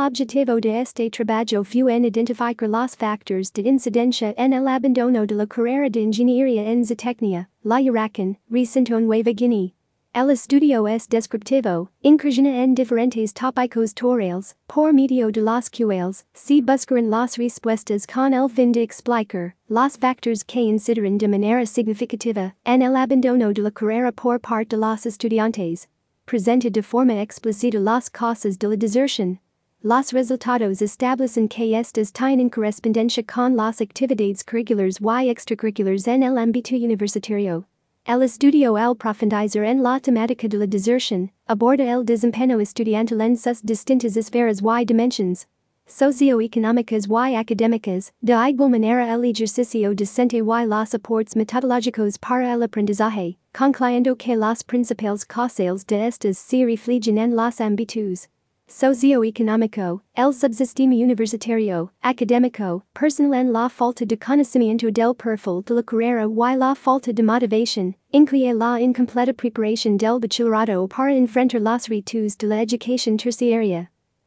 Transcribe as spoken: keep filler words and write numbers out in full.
objetivo de este trabalho fue en identificar los factores de incidencia en el abandono de la carrera de ingeniería en zootecnia, la huracán, recinto en Nueva Guinea. El estudio es descriptivo, incursiona en diferentes tópicos torales, por medio de los cuales se buscaron las respuestas con el fin de explicar los factores que inciden de manera significativa en el abandono de la carrera por parte de los estudiantes. Presenta de forma explícita las causas de la deserción. Los resultados establecen que estas tienen correspondencia con las actividades curriculares y extracurriculares en el ámbito universitario. El estudio al profundizar en la temática de la deserción, aborda el desempeño estudiantil en sus distintas esferas y dimensiones socioeconómicas y académicas, de igual manera el ejercicio docente y los aportes metodológicos para el aprendizaje, concluyendo que las principales causas de estas se reflejan en los ámbitos socioeconómico, el subsistema universitario, académico, personal en la falta de conocimiento del perfil de la carrera y la falta de motivación, incluye la incompleta preparación del bachillerato para enfrentar los retos de la educación terciaria.